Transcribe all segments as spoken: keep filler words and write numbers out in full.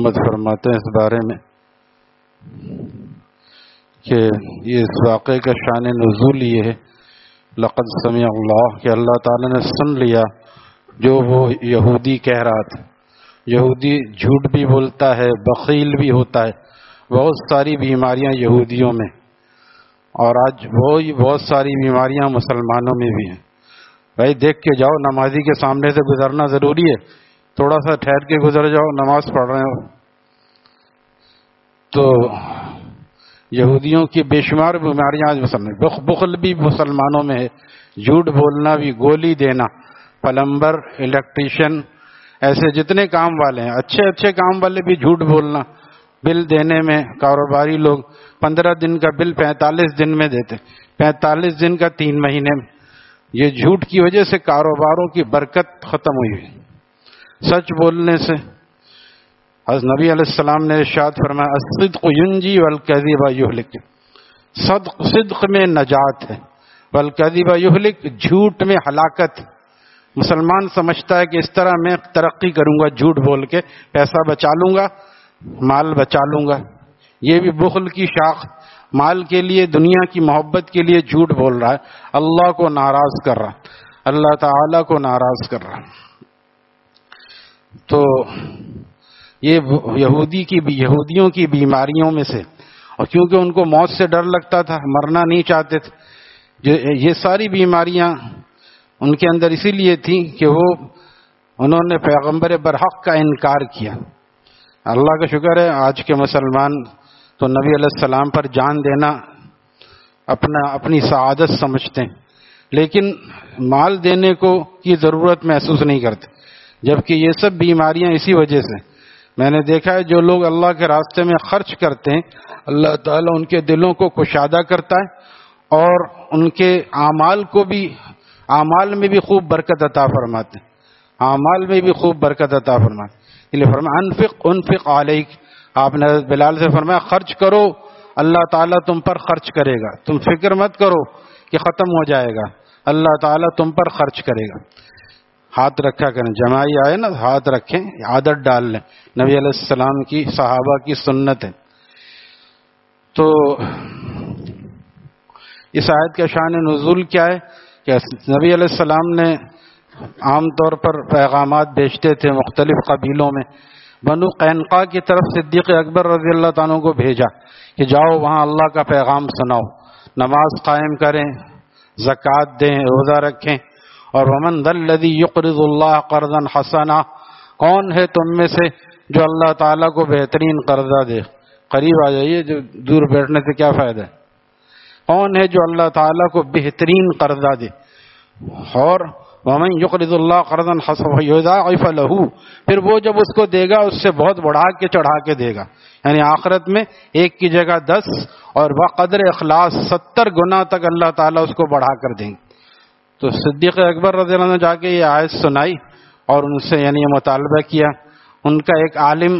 مت فرماتے ہیں اس بارے میں کہ یہ اس واقعے کا شان نزول یہ ہے، لقد سمع اللہ، کہ اللہ تعالیٰ نے سن لیا جو وہ یہودی کہہ رہا تھا۔ یہودی جھوٹ بھی بولتا ہے، بخیل بھی ہوتا ہے، بہت ساری بیماریاں یہودیوں میں، اور آج وہی بہت ساری بیماریاں مسلمانوں میں بھی ہیں۔ بھائی دیکھ کے جاؤ، نمازی کے سامنے سے گزرنا ضروری ہے، تھوڑا سا ٹھہر کے گزر جاؤ، نماز پڑھ رہے ہو تو یہودیوں کی بے شمار بیماریاں آج مسلمان، بخل بھی مسلمانوں میں ہے، جھوٹ بولنا بھی، گولی دینا، پلمبر، الیکٹریشین، ایسے جتنے کام والے ہیں، اچھے اچھے کام والے بھی جھوٹ بولنا، بل دینے میں، کاروباری لوگ پندرہ دن کا بل پینتالیس دن میں دیتے، پینتالیس دن کا تین مہینے میں۔ یہ جھوٹ کی وجہ سے کاروباروں کی برکت ختم ہوئی ہے۔ سچ بولنے سے حضرت نبی علیہ السلام نے ارشاد فرمایا الصدق ینجی والکذب یہلک، صدق صدق میں نجات ہے، والکذب یہلک، جھوٹ میں ہلاکت۔ مسلمان سمجھتا ہے کہ اس طرح میں ترقی کروں گا، جھوٹ بول کے پیسہ بچا لوں گا، مال بچا لوں گا۔ یہ بھی بخل کی شاخ، مال کے لیے، دنیا کی محبت کے لیے جھوٹ بول رہا ہے، اللہ کو ناراض کر رہا، اللہ تعالیٰ کو ناراض کر رہا۔ تو یہ یہودی کی یہودیوں کی بیماریوں میں سے، اور کیونکہ ان کو موت سے ڈر لگتا تھا، مرنا نہیں چاہتے تھے، یہ ساری بیماریاں ان کے اندر اسی لیے تھیں کہ وہ انہوں نے پیغمبر برحق کا انکار کیا۔ اللہ کا شکر ہے آج کے مسلمان تو نبی علیہ السلام پر جان دینا اپنا اپنی سعادت سمجھتے ہیں، لیکن مال دینے کو کی ضرورت محسوس نہیں کرتے، جبکہ یہ سب بیماریاں اسی وجہ سے۔ میں نے دیکھا ہے جو لوگ اللہ کے راستے میں خرچ کرتے ہیں، اللہ تعالیٰ ان کے دلوں کو کشادہ کرتا ہے اور ان کے اعمال کو بھی، اعمال میں بھی خوب برکت عطا فرماتے ہیں، اعمال میں بھی خوب برکت عطا فرماتے ہیں۔ اس لیے فرمایا انفق انفق علیک، آپ نے حضرت بلال سے فرمایا خرچ کرو، اللہ تعالیٰ تم پر خرچ کرے گا، تم فکر مت کرو کہ ختم ہو جائے گا، اللہ تعالیٰ تم پر خرچ کرے گا۔ ہاتھ رکھا کریں، جمائی آئے نا ہاتھ رکھیں، عادت ڈال لیں، نبی علیہ السلام کی، صحابہ کی سنت ہے۔ تو اس آیت کا شان نزول کیا ہے کہ نبی علیہ السلام نے عام طور پر پیغامات بھیجتے تھے مختلف قبیلوں میں۔ بنو قینقاع کی طرف صدیق اکبر رضی اللہ تعالیٰ کو بھیجا کہ جاؤ وہاں اللہ کا پیغام سناؤ، نماز قائم کریں، زکوٰۃ دیں، روزہ رکھیں، اور ومن ذا الذی یقرض اللہ قرضا حسنا، کون ہے تم میں سے جو اللہ تعالیٰ کو بہترین قرضہ دے؟ قریب آ جائیے، جو دور بیٹھنے سے کیا فائدہ ہے؟ کون ہے جو اللہ تعالیٰ کو بہترین قرضہ دے؟ اور ومن یقرض اللہ قرضا حسنا یضاعف له، پھر وہ جب اس کو دے گا اس سے بہت بڑھا کے چڑھا کے دے گا، یعنی آخرت میں ایک کی جگہ دس اور بقدر اخلاص ستر گنا تک اللہ تعالیٰ اس کو بڑھا کر دیں گے۔ تو صدیق اکبر رضی اللہ عنہ نے جا کے یہ آیت سنائی اور ان سے یعنی یہ مطالبہ کیا۔ ان کا ایک عالم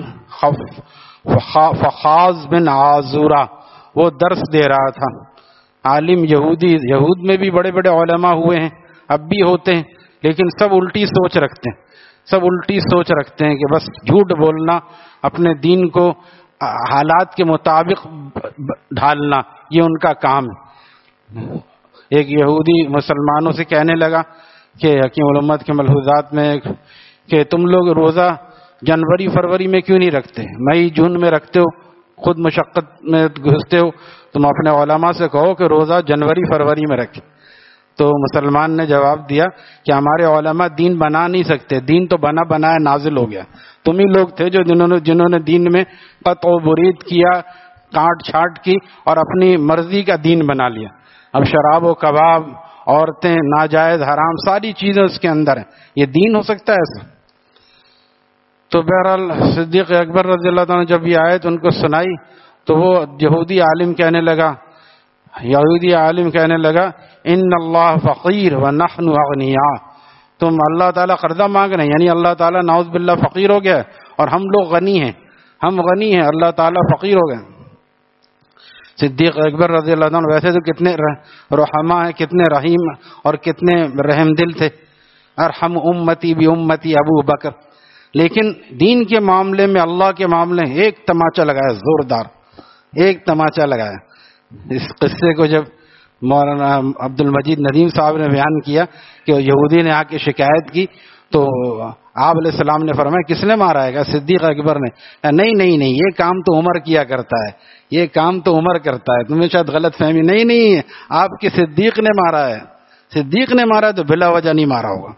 فخاذ بن عازورہ وہ درس دے رہا تھا، عالم یہودی، یہود میں بھی بڑے بڑے علماء ہوئے ہیں، اب بھی ہوتے ہیں، لیکن سب الٹی سوچ رکھتے ہیں، سب الٹی سوچ رکھتے ہیں کہ بس جھوٹ بولنا، اپنے دین کو حالات کے مطابق ڈھالنا، یہ ان کا کام ہے۔ ایک یہودی مسلمانوں سے کہنے لگا کہ حکیم الامت کے ملحوظات میں کہ تم لوگ روزہ جنوری فروری میں کیوں نہیں رکھتے، مئی جون میں رکھتے ہو، خود مشقت میں گھستے ہو، تم اپنے علماء سے کہو کہ روزہ جنوری فروری میں رکھیں۔ تو مسلمان نے جواب دیا کہ ہمارے علماء دین بنا نہیں سکتے، دین تو بنا بنایا نازل ہو گیا، تم ہی لوگ تھے جو جنہوں نے جنہوں نے دین میں قطع و برید کیا، کاٹ چھانٹ کی اور اپنی مرضی کا دین بنا لیا۔ اب شراب و کباب، عورتیں، ناجائز حرام، ساری چیزیں اس کے اندر ہیں، یہ دین ہو سکتا ہے ایسا؟ تو بہرحال صدیق اکبر رضی اللہ تعالیٰ نے جب یہ آیت ان کو سنائی تو وہ یہودی عالم کہنے لگا یہودی عالم کہنے لگا ان اللہ فقیر ونحن اغنیاء، تم اللہ تعالیٰ قرضہ مانگ رہے ہیں، یعنی اللہ تعالیٰ نعوذ باللہ فقیر ہو گیا اور ہم لوگ غنی ہیں، ہم غنی ہیں، اللہ تعالیٰ فقیر ہو گئے۔ صدیق اکبر رضی اللہ عنہ ویسے تو کتنے رحماء ہیں، کتنے رحیم اور کتنے رحم دل تھے۔ ارحم امتی بی امتی ابو بکر، لیکن دین کے معاملے میں، اللہ کے معاملے میں ایک تماچا لگایا زوردار، ایک تماچا لگایا۔ اس قصے کو جب مولانا عبد المجید ندیم صاحب نے بیان کیا کہ یہودی نے آ کے شکایت کی تو آپ علیہ السلام نے فرمایا کس نے مارا ہے؟ صدیق اکبر نے۔ نہیں نہیں نہیں، یہ کام تو عمر کیا کرتا ہے، یہ کام تو عمر کرتا ہے، تمہیں شاید غلط فہمی۔ نہیں نہیں، آپ کے صدیق نے مارا ہے، صدیق نے مارا تو بلا وجہ نہیں مارا ہوگا،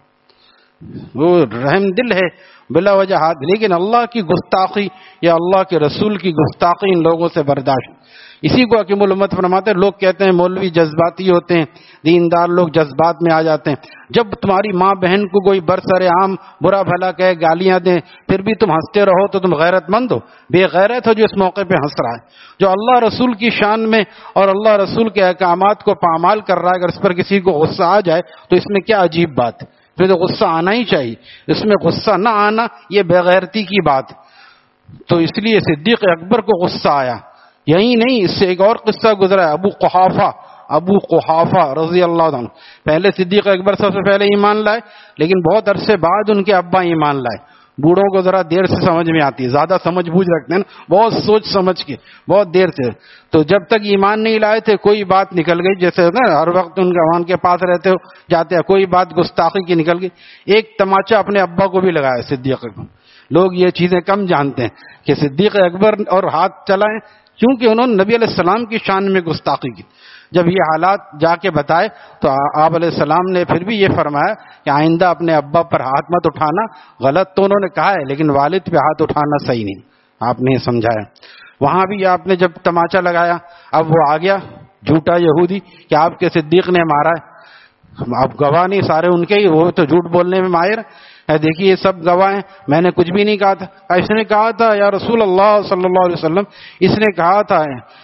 وہ رحم دل ہے بلا وجہ ہاتھ۔ لیکن اللہ کی گستاخی یا اللہ کے رسول کی گستاخی ان لوگوں سے برداشت۔ اسی کو حکیم الامت فرماتے ہیں، لوگ کہتے ہیں مولوی جذباتی ہوتے ہیں، دیندار لوگ جذبات میں آ جاتے ہیں۔ جب تمہاری ماں بہن کو کوئی برسر عام برا بھلا کہے، گالیاں دیں، پھر بھی تم ہنستے رہو تو تم غیرت مند ہو؟ بے غیرت ہو جو اس موقع پہ ہنس رہا ہے، جو اللہ رسول کی شان میں اور اللہ رسول کے احکامات کو پامال کر رہا ہے۔ اگر اس پر کسی کو غصہ آ جائے تو اس میں کیا عجیب بات ہے؟ پھر تو غصہ آنا ہی چاہیے، اس میں غصہ نہ آنا یہ بے غیرتی کی بات۔ تو اس لیے صدیق اکبر کو غصہ آیا۔ یہی نہیں، اس سے ایک اور قصہ گزرا ہے، ابو قحافہ ابو قحافہ رضی اللہ عنہ۔ پہلے صدیق اکبر سب سے پہلے ایمان لائے، لیکن بہت عرصے بعد ان کے ابا ایمان لائے۔ بوڑھوں کو ذرا دیر سے سمجھ میں آتی ہے، زیادہ سمجھ بوجھ رکھتے ہیں نا، بہت سوچ سمجھ کے بہت دیر سے۔ تو جب تک ایمان نہیں لائے تھے کوئی بات نکل گئی، جیسے نا ہر وقت ان کا وہاں کے پاس رہتے ہو جاتے ہیں، کوئی بات گستاخی کی نکل گئی، ایک تماچا اپنے ابا کو بھی لگایا صدیق اکبر۔ لوگ یہ چیزیں کم جانتے ہیں کہ صدیق اکبر اور ہاتھ چلائیں کیونکہ انہوں نے نبی علیہ السلام کی شان میں گستاخی کی۔ جب یہ حالات جا کے بتائے تو آپ علیہ السلام نے پھر بھی یہ فرمایا کہ آئندہ اپنے ابا پر ہاتھ مت اٹھانا۔ غلط تو انہوں نے کہا ہے لیکن والد پہ ہاتھ اٹھانا صحیح نہیں، آپ نے سمجھایا۔ وہاں بھی آپ نے جب تماچا لگایا، اب وہ آ گیا جھوٹا یہودی کہ آپ کے صدیق نے مارا ہے، اب گواہ نہیں سارے ان کے ہی، وہ تو جھوٹ بولنے میں ماہر ہے، دیکھیے یہ سب گواہ ہیں، میں نے کچھ بھی نہیں کہا تھا۔ اس نے کہا تھا یا رسول اللہ صلی اللہ علیہ وسلم، اس نے کہا تھا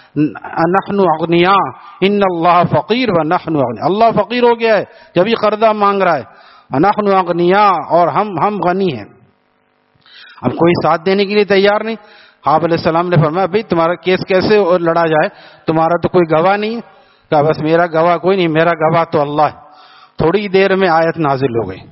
نحن اغنیاء ان اللہ فقیر و نحن اغنیاء، اللہ فقیر ہو گیا ہے جب یہ قرضہ مانگ رہا ہے، نحن اغنیاء اور ہم ہم غنی ہیں۔ اب کوئی ساتھ دینے کے لیے تیار نہیں۔ آپ علیہ السلام نے فرمایا بھئی تمہارا کیس کیسے لڑا جائے، تمہارا تو کوئی گواہ نہیں ہے۔ کہا بس میرا گواہ کوئی نہیں، میرا گواہ تو اللہ ہے۔ تھوڑی دیر میں آیت نازل ہو گئی،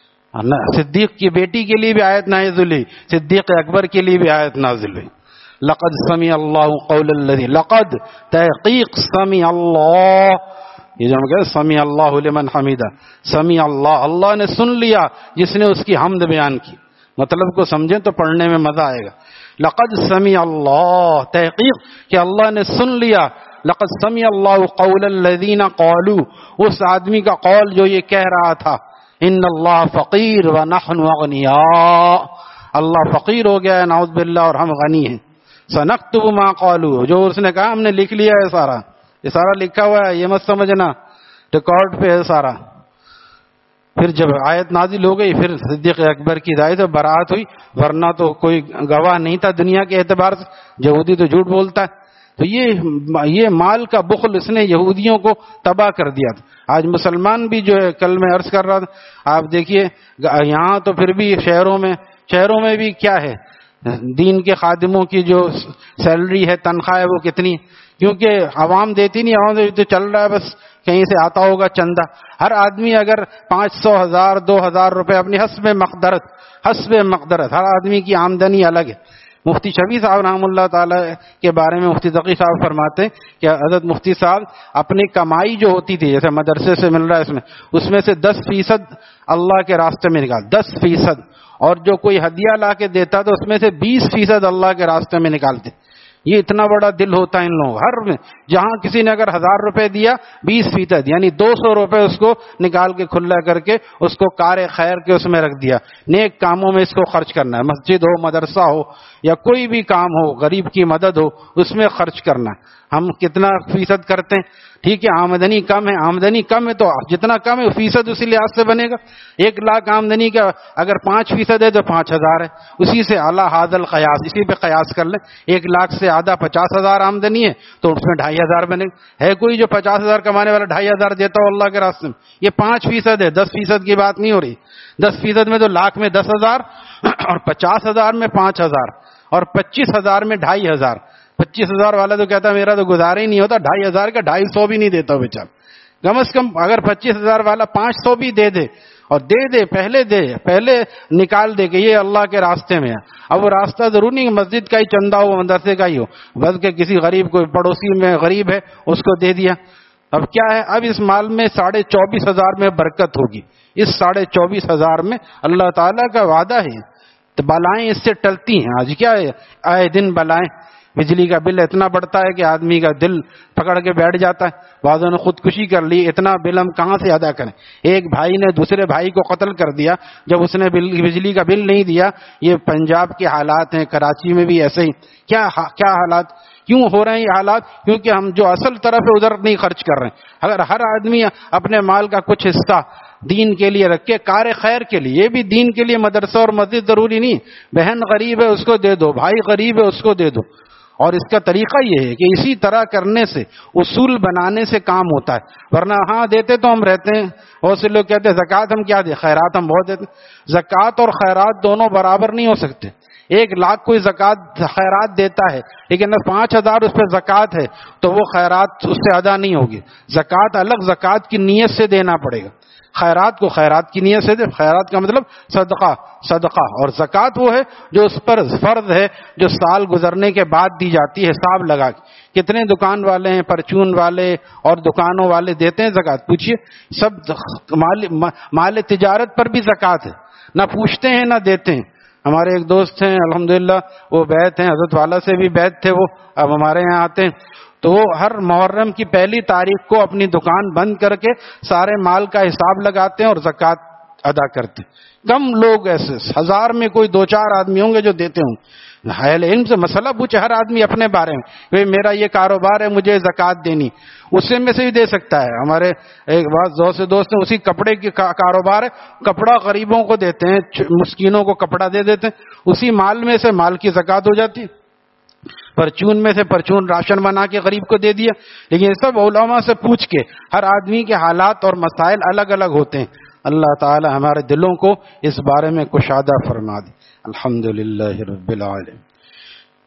صدیق کی بیٹی کے لیے بھی آیت نازل ہوئی، صدیق اکبر کے لیے بھی آیت نازل ہوئی۔ لقد سمع اللہ قول الذی، لقد تحقیق سمع اللہ، یہ جو ہم کہتے ہیں سمع اللہ لمن حمیدہ، سمع اللہ، اللہ نے سن لیا جس نے اس کی حمد بیان کی۔ مطلب کو سمجھیں تو پڑھنے میں مزہ آئے گا۔ لقد سمع اللہ، تحقیق کہ اللہ نے سن لیا، لقد سمع اللہ قول الذین قالوا، اس آدمی کا قول جو یہ کہہ رہا تھا ان اللہ فقیر و نحن اغنیاء، اللہ فقیر ہو گیا ہے نعوذ باللہ اور ہم غنی ہیں۔ سنکتب ما قالوا، جو اس نے کہا ہم نے لکھ لیا ہے، سارا یہ سارا لکھا ہوا ہے، یہ مت سمجھنا ریکارڈ پہ ہے سارا۔ پھر جب آیت نازل ہو گئی پھر صدیق اکبر کی ہدایت و برات ہوئی، ورنہ تو کوئی گواہ نہیں تھا دنیا کے اعتبار سے، یہودی تو جھوٹ بولتا ہے۔ تو یہ یہ مال کا بخل اس نے یہودیوں کو تباہ کر دیا تھا۔ آج مسلمان بھی جو ہے، کل میں عرض کر رہا تھا، آپ دیکھیے یہاں تو پھر بھی شہروں میں شہروں میں بھی کیا ہے، دین کے خادموں کی جو سیلری ہے، تنخواہ ہے، وہ کتنی، کیونکہ عوام دیتی نہیں، عوام تو چل رہا ہے بس کہیں سے آتا ہوگا چندہ۔ ہر آدمی اگر پانچ سو ہزار دو ہزار روپے اپنی حسب مقدرت حسب مقدرت ہر آدمی کی آمدنی الگ ہے۔ مفتی شفیع صاحب رحم اللہ تعالی کے بارے میں مفتی تقی صاحب فرماتے ہیں کہ حضرت مفتی صاحب اپنی کمائی جو ہوتی تھی، جیسے مدرسے سے مل رہا ہے اس میں اس میں سے دس فیصد اللہ کے راستے میں نکال، دس فیصد، اور جو کوئی ہدیہ لا کے دیتا تو اس میں سے بیس فیصد اللہ کے راستے میں نکالتے۔ یہ اتنا بڑا دل ہوتا ہے ان لوگوں، ہر میں جہاں کسی نے اگر ہزار روپے دیا بیس فیصد یعنی دو سو روپے اس کو نکال کے کھلا کر کے اس کو کار خیر کے اس میں رکھ دیا، نیک کاموں میں اس کو خرچ کرنا ہے، مسجد ہو، مدرسہ ہو یا کوئی بھی کام ہو، غریب کی مدد ہو، اس میں خرچ کرنا ہے۔ ہم کتنا فیصد کرتے ہیں؟ ٹھیک ہے آمدنی کم ہے، آمدنی کم ہے تو جتنا کم ہے فیصد اسی لحاظ سے بنے گا۔ ایک لاکھ آمدنی کا اگر پانچ فیصد ہے تو پانچ ہزار ہے، اسی سے اعلیٰ حاضل قیاس، اسی پہ قیاس کر لیں۔ ایک لاکھ سے آدھا پچاس ہزار آمدنی ہے تو اس میں ڈھائی ہزار بنے گا۔ ہے کوئی جو پچاس ہزار کمانے والا ڈھائی ہزار دیتا ہو اللہ کے راستے میں؟ یہ پانچ فیصد ہے، دس فیصد کی بات نہیں ہو رہی۔ دس فیصد میں تو لاکھ میں دس ہزار اور پچاس ہزار میں پانچ ہزار اور پچیس ہزار میں ڈھائی ہزار۔ پچیس ہزار والا تو کہتا میرا تو گزارا ہی نہیں ہوتا، ڈھائی ہزار کا ڈھائی سو بھی نہیں دیتا بیچارہ۔ کم از کم اگر پچیس ہزار والا پانچ سو بھی دے دے اور دے دے، پہلے دے، پہلے نکال دے کہ یہ اللہ کے راستے میں ہے. اب وہ راستہ ضروری نہیں مسجد کا ہی چندہ ہو، مدرسے کا ہی ہو، بلکہ کسی غریب کو پڑوسی میں غریب ہے اس کو دے دیا. اب کیا ہے، اب اس مال میں ساڑھے چوبیس ہزار میں برکت ہوگی. اس ساڑھے چوبیس ہزار میں اللہ تعالیٰ کا وعدہ ہے. تو بلائیں اس سے ٹلتی ہیں. آج کیا ہے، آئے دن بلائیں. بجلی کا بل اتنا بڑھتا ہے کہ آدمی کا دل پکڑ کے بیٹھ جاتا ہے. بعضوں نے خودکشی کر لی، اتنا بل ہم کہاں سے ادا کریں. ایک بھائی نے دوسرے بھائی کو قتل کر دیا جب اس نے بجلی کا بل نہیں دیا. یہ پنجاب کے حالات ہیں، کراچی میں بھی ایسے ہی. کیا کیا حالات کیوں ہو رہے ہیں یہ حالات؟ کیونکہ ہم جو اصل طرف ہے ادھر نہیں خرچ کر رہے ہیں. اگر ہر آدمی اپنے مال کا کچھ حصہ دین کے لیے رکھے، کار خیر کے لیے، یہ بھی دین کے لیے مدرسہ اور مسجد ضروری نہیں. بہن غریب ہے اس کو دے دو، بھائی غریب ہے اس کو دے دو. اور اس کا طریقہ یہ ہے کہ اسی طرح کرنے سے، اصول بنانے سے کام ہوتا ہے. ورنہ ہاں دیتے تو ہم رہتے ہیں. بہت سے لوگ کہتے ہیں زکوٰۃ ہم کیا دیں، خیرات ہم بہت دیتے. زکوٰۃ اور خیرات دونوں برابر نہیں ہو سکتے. ایک لاکھ کوئی زکوٰۃ خیرات دیتا ہے لیکن اگر پانچ ہزار اس پہ زکوٰۃ ہے تو وہ خیرات اس سے ادا نہیں ہوگی. زکوٰۃ الگ زکوٰۃ کی نیت سے دینا پڑے گا. خیرات کو خیرات کی نیت سے دے. خیرات کا مطلب صدقہ صدقہ اور زکوٰۃ وہ ہے جو اس پر فرض ہے، جو سال گزرنے کے بعد دی جاتی ہے حساب لگا کے. کتنے دکان والے ہیں، پرچون والے اور دکانوں والے دیتے ہیں زکوٰۃ؟ پوچھیے. سب مال مال تجارت پر بھی زکوٰۃ ہے، نہ پوچھتے ہیں نہ دیتے ہیں. ہمارے ایک دوست ہیں الحمدللہ، وہ بیعت ہیں، حضرت والا سے بھی بیعت تھے، وہ اب ہمارے یہاں آتے ہیں. تو وہ ہر محرم کی پہلی تاریخ کو اپنی دکان بند کر کے سارے مال کا حساب لگاتے ہیں اور زکوٰۃ ادا کرتے ہیں. کم لوگ ایسے، ہزار میں کوئی دو چار آدمی ہوں گے جو دیتے ہوں. اہل علم سے مسئلہ پوچھے ہر آدمی اپنے بارے میں کہ میرا یہ کاروبار ہے، مجھے زکوٰۃ دینی، اسے میں سے بھی دے سکتا ہے. ہمارے ایک بات دوست سے دوست نے اسی کپڑے کی کاروبار ہے، کپڑا غریبوں کو دیتے ہیں، مسکینوں کو کپڑا دے دیتے ہیں، اسی مال میں سے مال کی زکوٰۃ ہو جاتی ہے. پرچون میں سے پرچون راشن بنا کے غریب کو دے دیا. لیکن یہ سب علماء سے پوچھ کے، ہر آدمی کے حالات اور مسائل الگ الگ ہوتے ہیں. اللہ تعالی ہمارے دلوں کو اس بارے میں کشادہ فرما دے. الحمدللہ رب العالمین.